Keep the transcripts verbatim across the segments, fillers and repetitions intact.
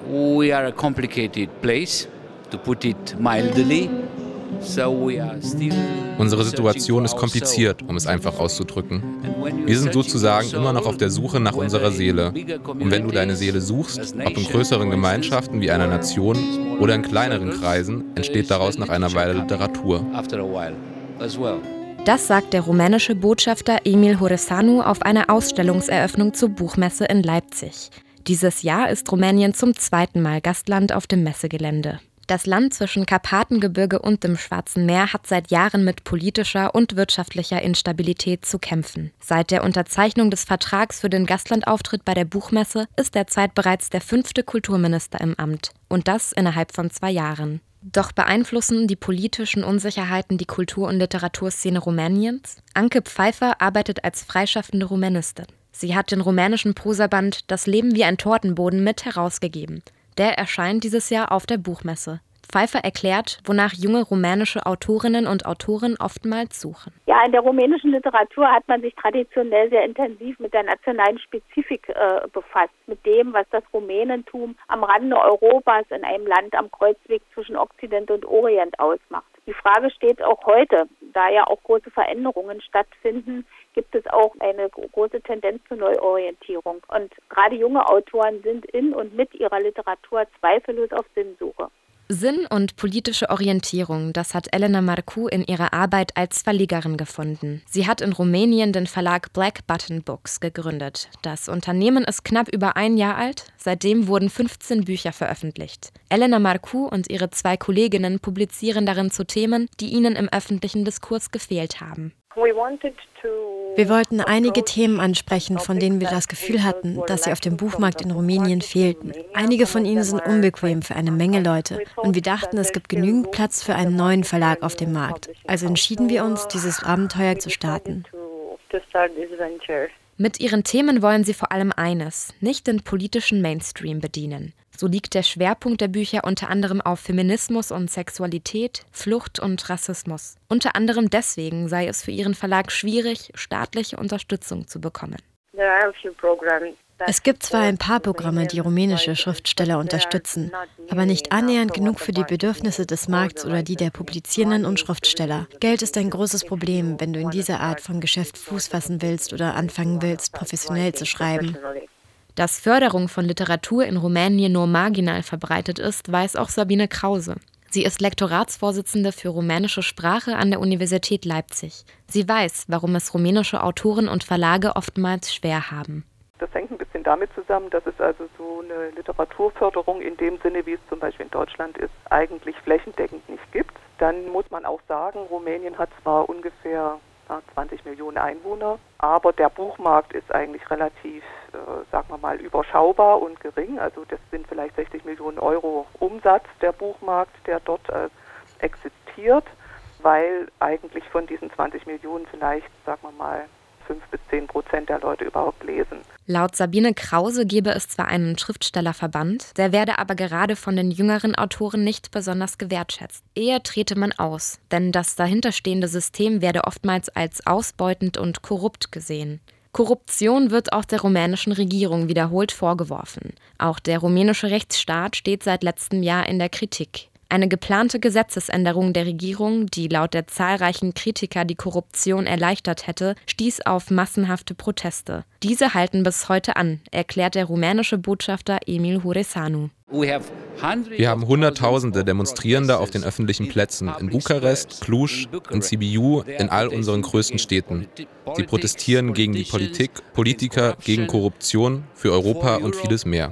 We are a complicated place, to put it mildly. So we are still Unsere Situation ist kompliziert, um es einfach auszudrücken. Wir sind sozusagen immer noch auf der Suche nach unserer Seele. Und wenn du deine Seele suchst, ob in größeren Gemeinschaften wie einer Nation oder in kleineren Kreisen, entsteht daraus nach einer Weile Literatur. Das sagt der rumänische Botschafter Emil Hureșanu auf einer Ausstellungseröffnung zur Buchmesse in Leipzig. Dieses Jahr ist Rumänien zum zweiten Mal Gastland auf dem Messegelände. Das Land zwischen Karpatengebirge und dem Schwarzen Meer hat seit Jahren mit politischer und wirtschaftlicher Instabilität zu kämpfen. Seit der Unterzeichnung des Vertrags für den Gastlandauftritt bei der Buchmesse ist derzeit bereits der fünfte Kulturminister im Amt. Und das innerhalb von zwei Jahren. Doch beeinflussen die politischen Unsicherheiten die Kultur- und Literaturszene Rumäniens? Anke Pfeiffer arbeitet als freischaffende Rumänistin. Sie hat den rumänischen Prosaband »Das Leben wie ein Tortenboden« mit herausgegeben. Der erscheint dieses Jahr auf der Buchmesse. Pfeiffer erklärt, wonach junge rumänische Autorinnen und Autoren oftmals suchen. Ja, in der rumänischen Literatur hat man sich traditionell sehr intensiv mit der nationalen Spezifik äh, befasst, mit dem, was das Rumänentum am Rande Europas in einem Land am Kreuzweg zwischen Okzident und Orient ausmacht. Die Frage steht auch heute, da ja auch große Veränderungen stattfinden, gibt es auch eine große Tendenz zur Neuorientierung. Und gerade junge Autoren sind in und mit ihrer Literatur zweifellos auf Sinnsuche. Sinn und politische Orientierung, das hat Elena Marcu in ihrer Arbeit als Verlegerin gefunden. Sie hat in Rumänien den Verlag Black Button Books gegründet. Das Unternehmen ist knapp über ein Jahr alt. Seitdem wurden fünfzehn Bücher veröffentlicht. Elena Marcu und ihre zwei Kolleginnen publizieren darin zu Themen, die ihnen im öffentlichen Diskurs gefehlt haben. Wir wollten einige Themen ansprechen, von denen wir das Gefühl hatten, dass sie auf dem Buchmarkt in Rumänien fehlten. Einige von ihnen sind unbequem für eine Menge Leute und wir dachten, es gibt genügend Platz für einen neuen Verlag auf dem Markt. Also entschieden wir uns, dieses Abenteuer zu starten. Mit ihren Themen wollen sie vor allem eines, nicht den politischen Mainstream bedienen. So liegt der Schwerpunkt der Bücher unter anderem auf Feminismus und Sexualität, Flucht und Rassismus. Unter anderem deswegen sei es für ihren Verlag schwierig, staatliche Unterstützung zu bekommen. Es gibt zwar ein paar Programme, die rumänische Schriftsteller unterstützen, aber nicht annähernd genug für die Bedürfnisse des Markts oder die der Publizierenden und Schriftsteller. Geld ist ein großes Problem, wenn du in dieser Art von Geschäft Fuß fassen willst oder anfangen willst, professionell zu schreiben. Dass Förderung von Literatur in Rumänien nur marginal verbreitet ist, weiß auch Sabine Krause. Sie ist Lektoratsvorsitzende für rumänische Sprache an der Universität Leipzig. Sie weiß, warum es rumänische Autoren und Verlage oftmals schwer haben. Das hängt ein bisschen damit zusammen, dass es also so eine Literaturförderung in dem Sinne, wie es zum Beispiel in Deutschland ist, eigentlich flächendeckend nicht gibt. Dann muss man auch sagen, Rumänien hat zwar ungefähr zwanzig Millionen Einwohner, aber der Buchmarkt ist eigentlich relativ, äh, sagen wir mal, überschaubar und gering. Also das sind vielleicht sechzig Millionen Euro Umsatz der Buchmarkt, der dort äh, existiert, weil eigentlich von diesen zwanzig Millionen vielleicht, sagen wir mal, fünf bis zehn Prozent der Leute überhaupt lesen. Laut Sabine Krause gebe es zwar einen Schriftstellerverband, der werde aber gerade von den jüngeren Autoren nicht besonders gewertschätzt. Eher trete man aus, denn das dahinterstehende System werde oftmals als ausbeutend und korrupt gesehen. Korruption wird auch der rumänischen Regierung wiederholt vorgeworfen. Auch der rumänische Rechtsstaat steht seit letztem Jahr in der Kritik. Eine geplante Gesetzesänderung der Regierung, die laut der zahlreichen Kritiker die Korruption erleichtert hätte, stieß auf massenhafte Proteste. Diese halten bis heute an, erklärt der rumänische Botschafter Emil Hureșanu. Wir haben Hunderttausende Demonstrierende auf den öffentlichen Plätzen in Bukarest, Cluj, in Sibiu, in all unseren größten Städten. Sie protestieren gegen die Politik, Politiker, gegen Korruption, für Europa und vieles mehr.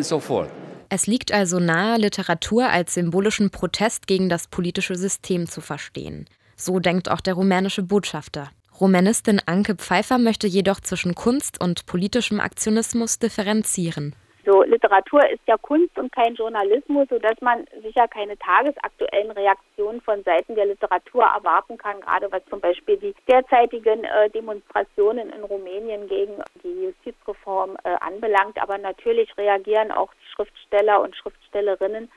Es liegt also nahe, Literatur als symbolischen Protest gegen das politische System zu verstehen. So denkt auch der rumänische Botschafter. Rumänistin Anke Pfeiffer möchte jedoch zwischen Kunst und politischem Aktionismus differenzieren. So, Literatur ist ja Kunst und kein Journalismus, sodass man sicher keine tagesaktuellen Reaktionen von Seiten der Literatur erwarten kann, gerade was zum Beispiel die derzeitigen äh, Demonstrationen in Rumänien gegen die Justizreform äh, anbelangt. Aber natürlich reagieren auch Schriftsteller und Schriftstellerinnen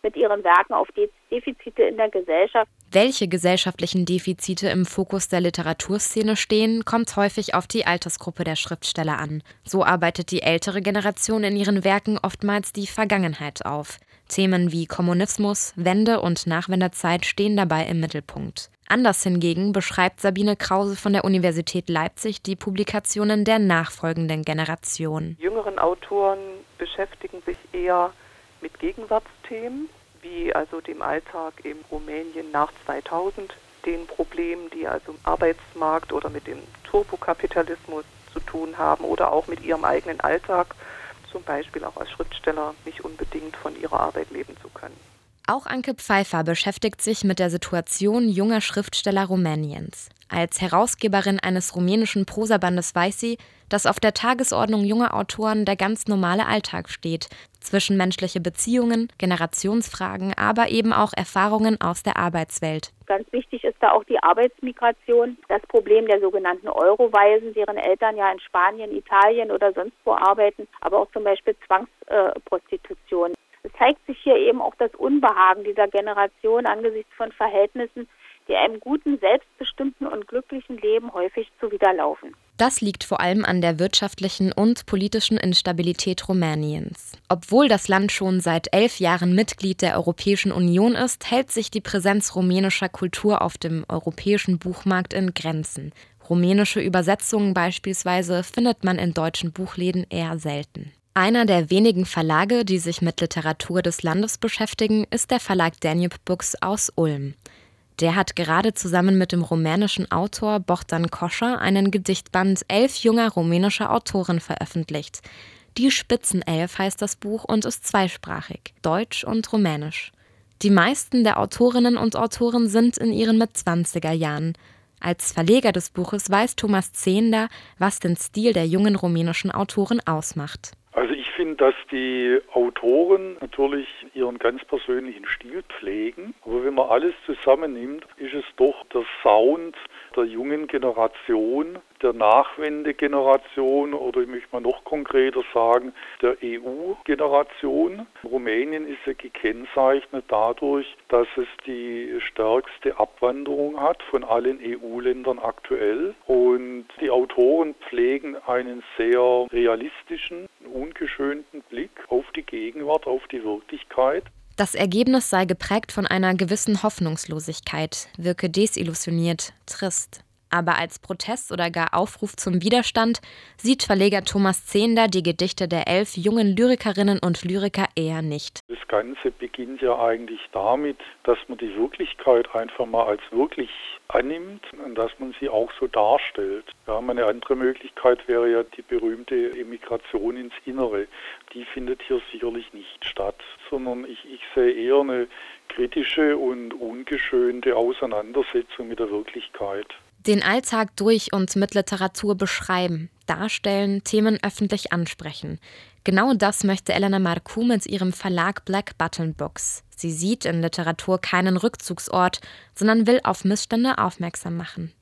mit ihren Werken auf Defizite in der Gesellschaft. Welche gesellschaftlichen Defizite im Fokus der Literaturszene stehen, kommt häufig auf die Altersgruppe der Schriftsteller an. So arbeitet die ältere Generation in ihren Werken oftmals die Vergangenheit auf. Themen wie Kommunismus, Wende und Nachwendezeit stehen dabei im Mittelpunkt. Anders hingegen beschreibt Sabine Krause von der Universität Leipzig die Publikationen der nachfolgenden Generation. Die jüngeren Autoren beschäftigen sich eher mit Gegenwartsthemen, wie also dem Alltag in Rumänien nach zweitausend, den Problemen, die also im Arbeitsmarkt oder mit dem Turbokapitalismus zu tun haben oder auch mit ihrem eigenen Alltag, zum Beispiel auch als Schriftsteller nicht unbedingt von ihrer Arbeit leben zu können. Auch Anke Pfeiffer beschäftigt sich mit der Situation junger Schriftsteller Rumäniens. Als Herausgeberin eines rumänischen Prosabandes weiß sie, dass auf der Tagesordnung junger Autoren der ganz normale Alltag steht. Zwischenmenschliche Beziehungen, Generationsfragen, aber eben auch Erfahrungen aus der Arbeitswelt. Ganz wichtig ist da auch die Arbeitsmigration, das Problem der sogenannten Eurowaisen, deren Eltern ja in Spanien, Italien oder sonst wo arbeiten, aber auch zum Beispiel Zwangsprostitution. Äh, Es zeigt sich hier eben auch das Unbehagen dieser Generation angesichts von Verhältnissen, die einem guten, selbstbestimmten und glücklichen Leben häufig zuwiderlaufen. Das liegt vor allem an der wirtschaftlichen und politischen Instabilität Rumäniens. Obwohl das Land schon seit elf Jahren Mitglied der Europäischen Union ist, hält sich die Präsenz rumänischer Kultur auf dem europäischen Buchmarkt in Grenzen. Rumänische Übersetzungen beispielsweise findet man in deutschen Buchläden eher selten. Einer der wenigen Verlage, die sich mit Literatur des Landes beschäftigen, ist der Verlag Danube Books aus Ulm. Der hat gerade zusammen mit dem rumänischen Autor Bohdan Koscha einen Gedichtband elf junger rumänischer Autoren veröffentlicht. Die Spitzenelf heißt das Buch und ist zweisprachig, Deutsch und Rumänisch. Die meisten der Autorinnen und Autoren sind in ihren Mitzwanziger Jahren. Als Verleger des Buches weiß Thomas Zehnder, was den Stil der jungen rumänischen Autoren ausmacht. Also ich finde, dass die Autoren natürlich ihren ganz persönlichen Stil pflegen. Aber wenn man alles zusammennimmt, ist es doch der Sound der jungen Generation, der Nachwendegeneration oder ich möchte mal noch konkreter sagen, der E U-Generation. Rumänien ist ja gekennzeichnet dadurch, dass es die stärkste Abwanderung hat von allen E U-Ländern aktuell. Und die Autoren pflegen einen sehr realistischen, ungeschönten Blick auf die Gegenwart, auf die Wirklichkeit. Das Ergebnis sei geprägt von einer gewissen Hoffnungslosigkeit, wirke desillusioniert, trist. Aber als Protest oder gar Aufruf zum Widerstand sieht Verleger Thomas Zehnder die Gedichte der elf jungen Lyrikerinnen und Lyriker eher nicht. Das Ganze beginnt ja eigentlich damit, dass man die Wirklichkeit einfach mal als wirklich annimmt und dass man sie auch so darstellt. Ja, eine andere Möglichkeit wäre ja die berühmte Emigration ins Innere. Die findet hier sicherlich nicht statt, sondern ich, ich sehe eher eine kritische und ungeschönte Auseinandersetzung mit der Wirklichkeit. Den Alltag durch und mit Literatur beschreiben, darstellen, Themen öffentlich ansprechen. Genau das möchte Elena Marcu mit ihrem Verlag Black Button Books. Sie sieht in Literatur keinen Rückzugsort, sondern will auf Missstände aufmerksam machen.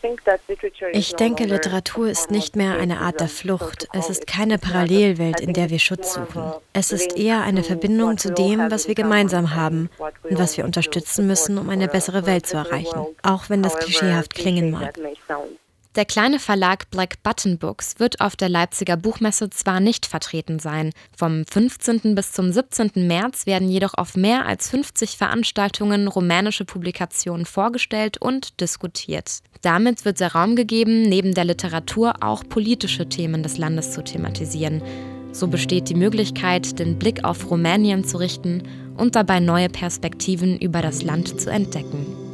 Ich denke, Literatur ist nicht mehr eine Art der Flucht. Es ist keine Parallelwelt, in der wir Schutz suchen. Es ist eher eine Verbindung zu dem, was wir gemeinsam haben und was wir unterstützen müssen, um eine bessere Welt zu erreichen, auch wenn das klischeehaft klingen mag. Der kleine Verlag Black Button Books wird auf der Leipziger Buchmesse zwar nicht vertreten sein. Vom fünfzehnten bis zum siebzehnten März werden jedoch auf mehr als fünfzig Veranstaltungen rumänische Publikationen vorgestellt und diskutiert. Damit wird der Raum gegeben, neben der Literatur auch politische Themen des Landes zu thematisieren. So besteht die Möglichkeit, den Blick auf Rumänien zu richten und dabei neue Perspektiven über das Land zu entdecken.